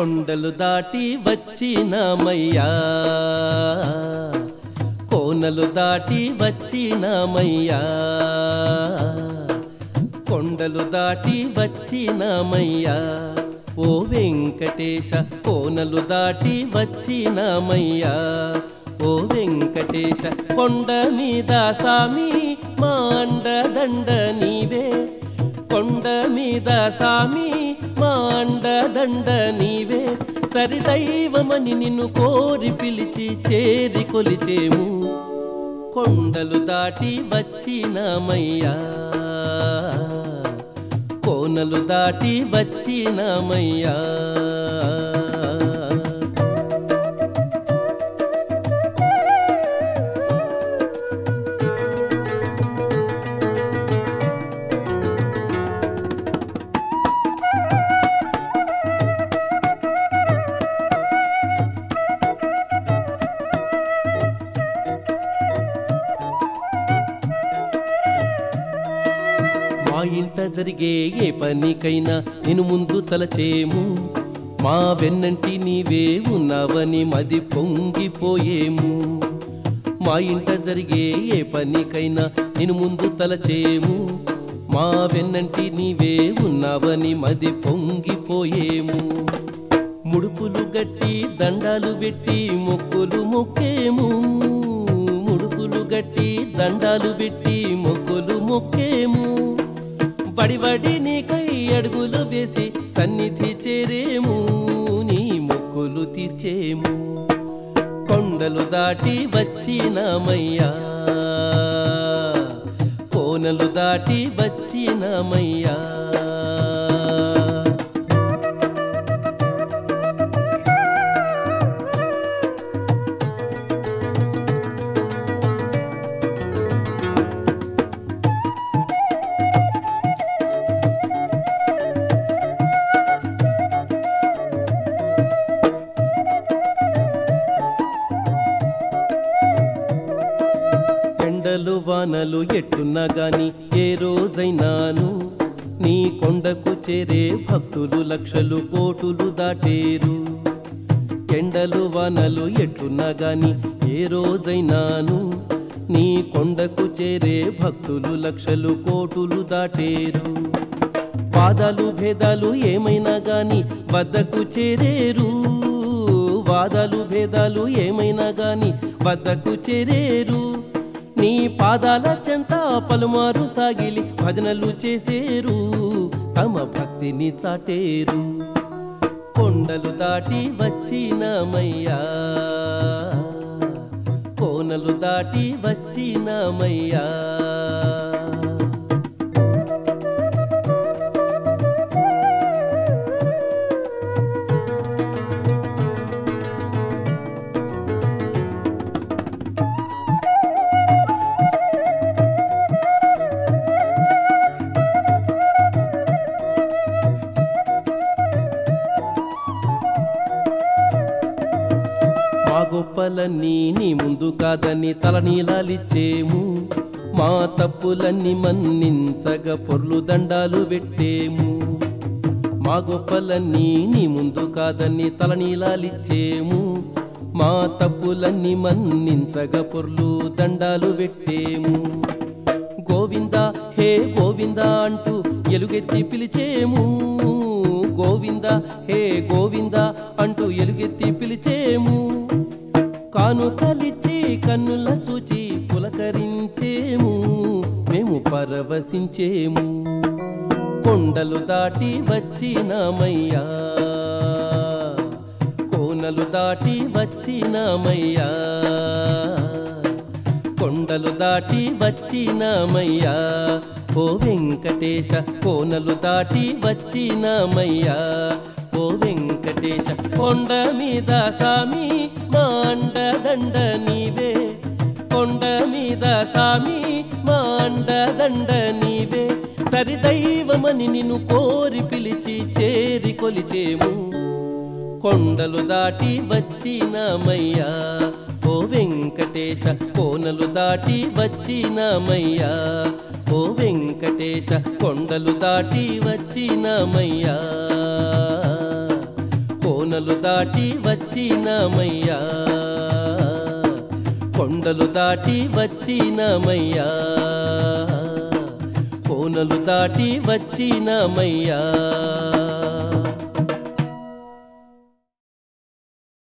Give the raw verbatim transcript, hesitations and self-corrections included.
కొండలు దాటి వచ్చినామయ్యా, కోనలు దాటి వచ్చినామయ్యా, కొండలు దాటి వచ్చినామయ్యా, ఓ వెంకటేశ కోనలు దాటి వచ్చినామయ్యా, ఓ వెంకటేశ కొండ మీద సామి మా అండదండ నీవే, కొండ మీద సామి మా అండదండ నీవే, సరిదైవమని నిన్ను కోరి పిలిచి చేరి కొలిచేము, కొండలు దాటి వచ్చినామయ్యా, కోనలు దాటి వచ్చినామయ్యా. మా ఇంట జరిగే ఏ పనికైనా నేను ముందు తలచేము, మా వెన్నంటి నీవే ఉన్నావని మది పొంగిపోయేము. మా ఇంట జరిగే ఏ పనికైనా నేను ముందు తలచేము, మా వెన్నంటి నీవే ఉన్నావని మది పొంగిపోయేము. ముడుపులు గట్టి దండాలు పెట్టి మొక్కులు మొక్కేము, ముడుపులు గట్టి దండాలు పెట్టి మొక్కులు మొక్కేము, వడి వడి నీకై అడుగులు వేసి సన్నిధి చేరేము, నీ మొక్కులు తీర్చేము, కొండలు దాటి వచ్చినామయ్యా, కోనలు దాటి వచ్చినామయ్యా. ఎండలు వానలు ఎట్టున్నా గాని ఏ రోజైనాను నీ కొండకు చేరే భక్తులు లక్షలు కోటులు దాటేరు. ఎండలు వానలు ఎట్టున్నా గాని ఏ రోజైనాను నీ కొండకు చేరే భక్తులు లక్షలు కోటులు దాటేరు. వాదాలు భేదాలు ఏమైనా గాని వద్దకు చేరేరు, వాదాలు భేదాలు ఏమైనా గాని వద్దకు చేరేరు. నీ పాదాల చెంత పలుమారు సాగిలి భజనలు చేసేరు, తమ భక్తిని చాటేరు, కొండలు దాటి వచ్చినామయ్యా, కోనలు దాటి వచ్చినామయ్యా. మా గొప్పలన్నీ నీ ముందు కాదని తలనీలాలిచ్చేము, మా తప్పులన్నీ మన్నించగా పొర్లు దండాలు పెట్టేము. మా గొప్పలన్నీ నీ ముందు కాదని తలనీలాలిచ్చేము, మా తప్పులన్నీ మన్నించగా పొర్లు దండాలు పెట్టేము. గోవింద హే గోవింద అంటూ ఎలుగెత్తి పిలిచేము, గోవింద హే గోవింద అంటూ ఎలుగెత్తి పిలిచేము. కానుకలిచ్చి కన్నుల చూచి పులకరించేము, మేము పరవశించేము, కొండలు దాటి వచ్చినామయ్యా, కోనలు దాటి వచ్చినామయ్యా, కొండలు దాటి వచ్చినామయ్యా, ఓ వెంకటేశ కోనలు దాటి వచ్చినామయ్యా, ఓ వెంకటేశ కొండ మీద సామి మా అండదండ నీవే, కొండ మీద సామి మా అండదండ నీవే, సరిదైవమని నిన్ను కోరి పిలిచి చేరి కొలిచేము, కొండలు దాటి వచ్చినామయ్యా, ఓ వెంకటేశ కోనలు దాటి వచ్చినామయ్యా, ఓ వెంకటేశ కొండలు దాటి వచ్చినామయ్యా, కోన కోనలు దాటి వచ్చినమయ్యా కొండలు దాటి వచ్చినమయ్యా కోనలు దాటి వచ్చినమయ్యా